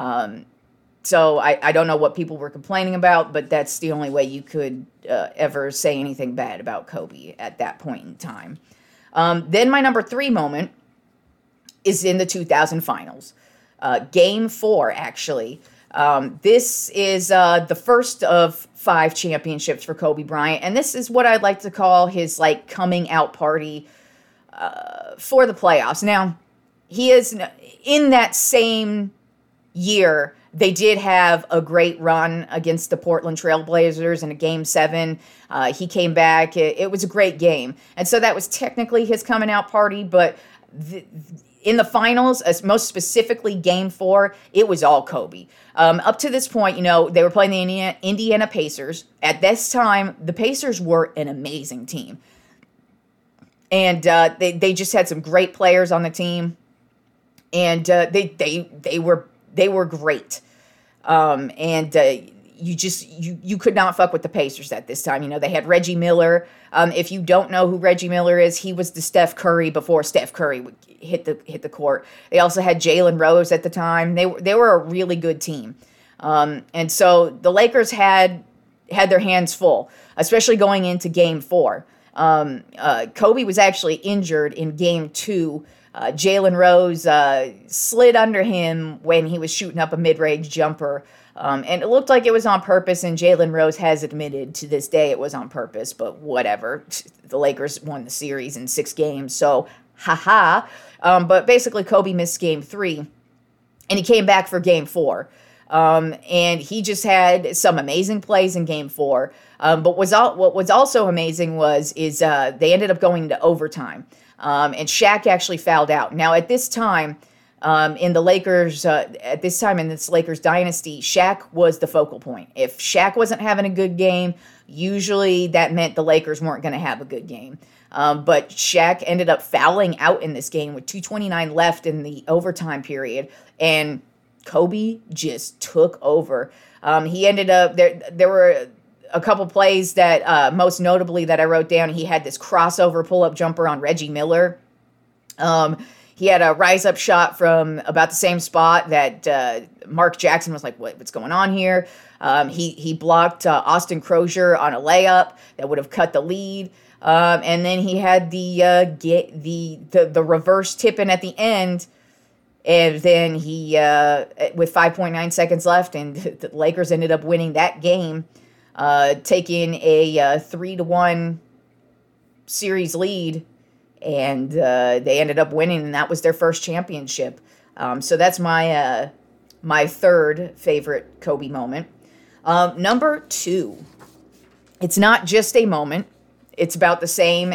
So I don't know what people were complaining about, but that's the only way you could ever say anything bad about Kobe at that point in time. Then my number 3 moment is in the 2000 finals. Game 4, actually. This is the first of 5 championships for Kobe Bryant, and this is what I'd like to call his coming out party for the playoffs. Now, he is in that same year. They did have a great run against the Portland Trail Blazers in a Game 7. He came back. It was a great game. And so that was technically his coming out party, but in the finals, most specifically Game 4, it was all Kobe. Up to this point, they were playing the Indiana Pacers. At this time, the Pacers were an amazing team. And they just had some great players on the team. And they were great. You could not fuck with the Pacers at this time. They had Reggie Miller. If you don't know who Reggie Miller is, he was the Steph Curry before Steph Curry would hit the court. They also had Jalen Rose at the time. They were a really good team. And so the Lakers had their hands full, especially going into Game 4. Kobe was actually injured in Game 2. Jalen Rose slid under him when he was shooting up a mid-range jumper. And it looked like it was on purpose, and Jalen Rose has admitted to this day it was on purpose, but whatever. The Lakers won the series in 6 games, so ha-ha. But basically, Kobe missed Game 3, and he came back for Game 4. And he just had some amazing plays in Game 4. But what was also amazing is they ended up going to overtime. And Shaq actually fouled out. Now, at this time, in this Lakers dynasty, Shaq was the focal point. If Shaq wasn't having a good game, usually that meant the Lakers weren't going to have a good game. But Shaq ended up fouling out in this game with 2:29 left in the overtime period, and Kobe just took over. He ended up there were a couple plays that most notably that I wrote down. He had this crossover pull-up jumper on Reggie Miller. He had a rise-up shot from about the same spot that Mark Jackson was like, what's going on here? He blocked Austin Crozier on a layup that would have cut the lead. And then he had the reverse tip-in at the end. And then he, with 5.9 seconds left, and the Lakers ended up winning that game, taking a 3-1 series lead, and they ended up winning, and that was their first championship. So that's my third favorite Kobe moment. Number 2, it's not just a moment. It's about the same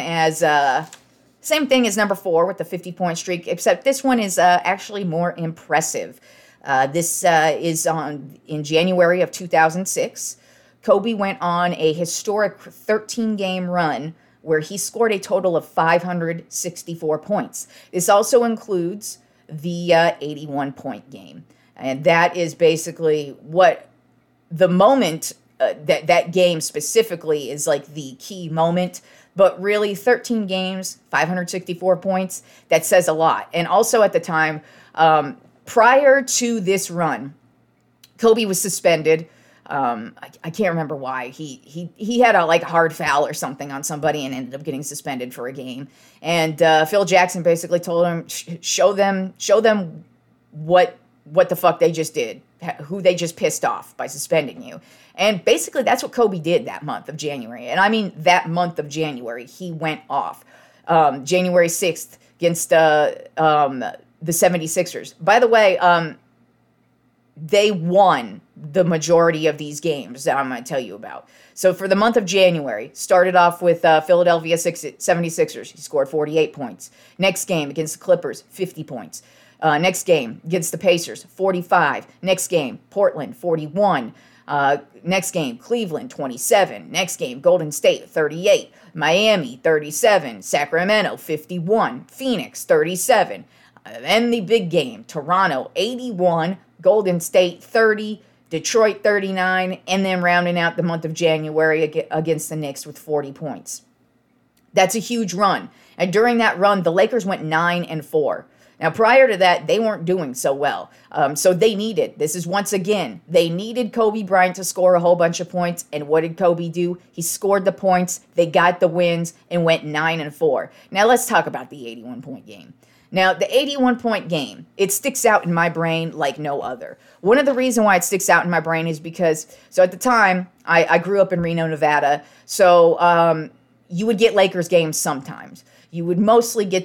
thing as number 4 with the 50-point streak, except this one is actually more impressive. This is in January of 2006. Kobe went on a historic 13-game run where he scored a total of 564 points. This also includes the 81-point game. And that is basically what the moment, that game specifically is like the key moment But really, 13 games, 564 points, that says a lot. And also at the time, prior to this run, Kobe was suspended. I can't remember why. He had a hard foul or something on somebody and ended up getting suspended for a game. And Phil Jackson basically told him, show them what the fuck they just did, who they just pissed off by suspending you. And basically that's what Kobe did that month of January. And I mean that month of January, he went off. January 6th against the 76ers. By the way, they won the majority of these games that I'm going to tell you about. So for the month of January, started off with Philadelphia 76ers. He scored 48 points. Next game against the Clippers, 50 points. Next game against the Pacers, 45. Next game, Portland, 41. Next game, Cleveland, 27. Next game, Golden State, 38. Miami, 37. Sacramento, 51. Phoenix, 37. Then the big game, Toronto, 81. Golden State, 30. Detroit, 39. And then rounding out the month of January against the Knicks with 40 points. That's a huge run. And during that run, the Lakers went 9-4. Now, prior to that, they weren't doing so well. So they needed Kobe Bryant to score a whole bunch of points. And what did Kobe do? He scored the points, they got the wins, and went 9-4. Now, let's talk about the 81-point game. Now, the 81-point game, it sticks out in my brain like no other. One of the reasons why it sticks out in my brain is because, so at the time, I grew up in Reno, Nevada. So you would get Lakers games sometimes. You would mostly get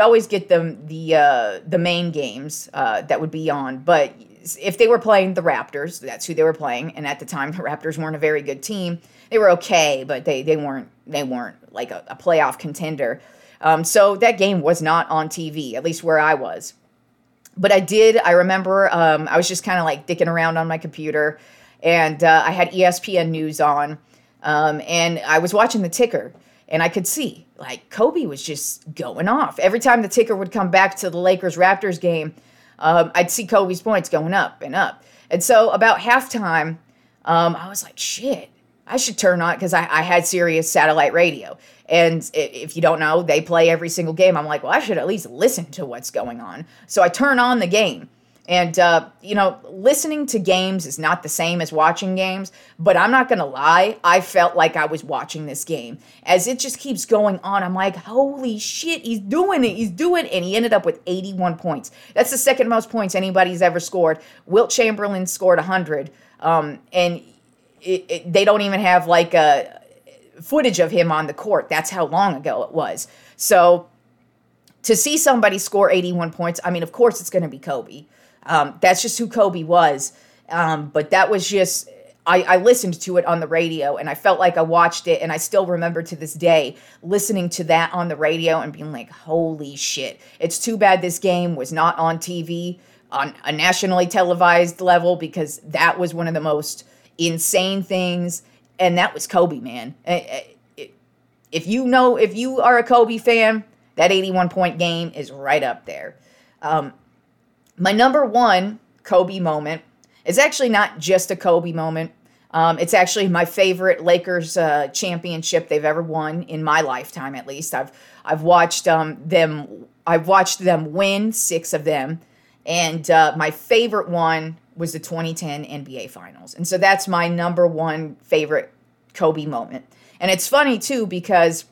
the main games that would be on. But if they were playing the Raptors, that's who they were playing. And at the time, the Raptors weren't a very good team. They were okay, but they weren't like a playoff contender. So that game was not on TV, at least where I was. But I remember I was just kind of like dicking around on my computer, and I had ESPN News on, and I was watching the ticker. And I could see, Kobe was just going off. Every time the ticker would come back to the Lakers-Raptors game, I'd see Kobe's points going up and up. And so about halftime, I was like, shit, I should turn on, because I had Sirius satellite radio. And if you don't know, they play every single game. I'm like, well, I should at least listen to what's going on. So I turn on the game. And, listening to games is not the same as watching games, but I'm not going to lie. I felt like I was watching this game. As it just keeps going on, I'm like, holy shit, he's doing it. And he ended up with 81 points. That's the second most points anybody's ever scored. Wilt Chamberlain scored 100. And they don't even have a footage of him on the court. That's how long ago it was. So to see somebody score 81 points, I mean, of course it's going to be Kobe. That's just who Kobe was. But that was just, I listened to it on the radio, and I felt like I watched it, and I still remember to this day listening to that on the radio and being like, holy shit. It's too bad this game was not on TV on a nationally televised level, because that was one of the most insane things, and that was Kobe, man. If you are a Kobe fan, that 81-point game is right up there. My number one Kobe moment is actually not just a Kobe moment. It's actually my favorite Lakers championship they've ever won in my lifetime, at least. I've watched them win 6 of them, and my favorite one was the 2010 NBA Finals. And so that's my number one favorite Kobe moment. And it's funny too, because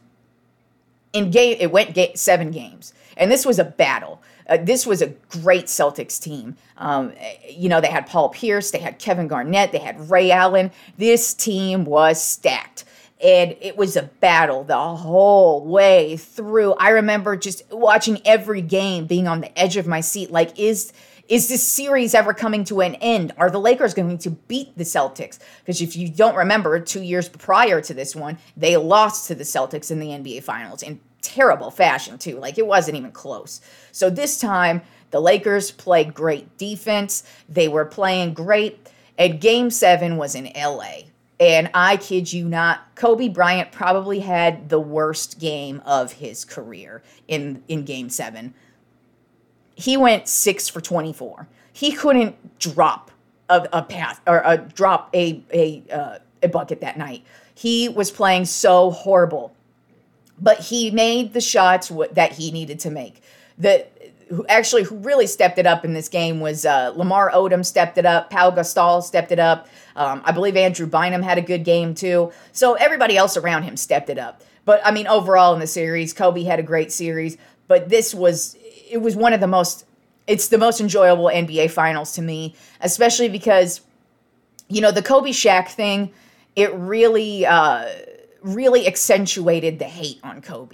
it went 7 games, and this was a battle. This was a great Celtics team. They had Paul Pierce, they had Kevin Garnett, they had Ray Allen. This team was stacked, and it was a battle the whole way through. I remember just watching every game, being on the edge of my seat, like, is this series ever coming to an end? Are the Lakers going to beat the Celtics? Because if you don't remember, 2 years prior to this one, they lost to the Celtics in the NBA Finals in terrible fashion too. Like, it wasn't even close. So this time, the Lakers played great defense. They were playing great. And Game 7 was in LA. And I kid you not, Kobe Bryant probably had the worst game of his career in Game 7. He went 6 for 24. He couldn't drop a pass or drop a bucket that night. He was playing so horrible. but he made the shots that he needed to make. Who really stepped it up in this game was Lamar Odom stepped it up. Pau Gasol stepped it up. I believe Andrew Bynum had a good game too. So everybody else around him stepped it up. But I mean, overall in the series, Kobe had a great series. But it was one of the most, it's the most enjoyable NBA Finals to me, especially because, the Kobe Shaq thing, it really, really accentuated the hate on Kobe.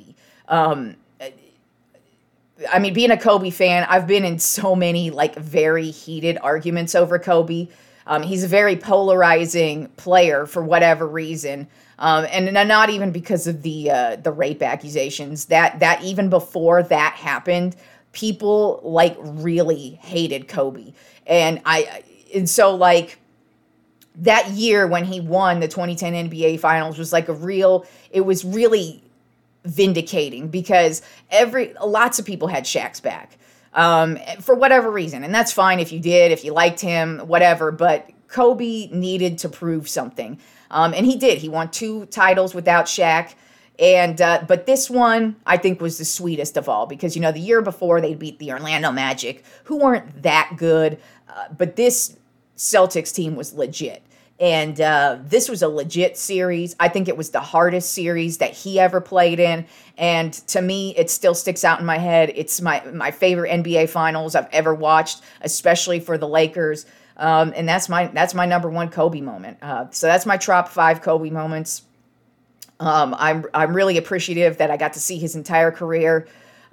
I mean, being a Kobe fan, I've been in so many very heated arguments over Kobe. He's a very polarizing player for whatever reason, and not even because of the rape accusations. That even before that happened, people really hated Kobe, and so that year when he won the 2010 NBA Finals was it was really vindicating because lots of people had Shaq's back for whatever reason, and that's fine if you did, if you liked him, whatever. But Kobe needed to prove something, and he did. He won 2 titles without Shaq, and but this one I think was the sweetest of all because the year before they beat the Orlando Magic, who weren't that good, but this Celtics team was legit. And this was a legit series. I think it was the hardest series that he ever played in. And to me, it still sticks out in my head. It's my favorite NBA Finals I've ever watched, especially for the Lakers. And that's my number one Kobe moment. So that's my top 5 Kobe moments. I'm really appreciative that I got to see his entire career.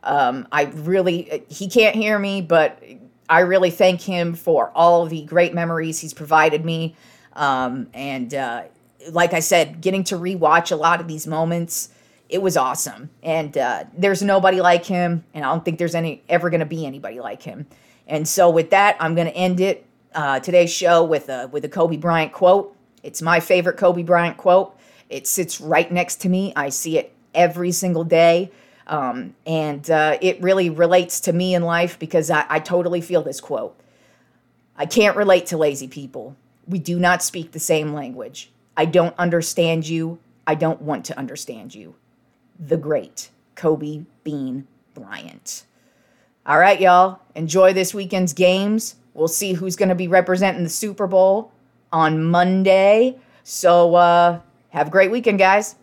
He can't hear me, but I really thank him for all of the great memories he's provided me. Like I said, getting to rewatch a lot of these moments, it was awesome. And there's nobody like him, and I don't think there's ever going to be anybody like him. And so with that, I'm going to end today's show with a Kobe Bryant quote. It's my favorite Kobe Bryant quote. It sits right next to me. I see it every single day. And it really relates to me in life because I totally feel this quote. I can't relate to lazy people. We do not speak the same language. I don't understand you. I don't want to understand you. The great Kobe Bean Bryant. All right, y'all. Enjoy this weekend's games. We'll see who's going to be representing the Super Bowl on Monday. So have a great weekend, guys.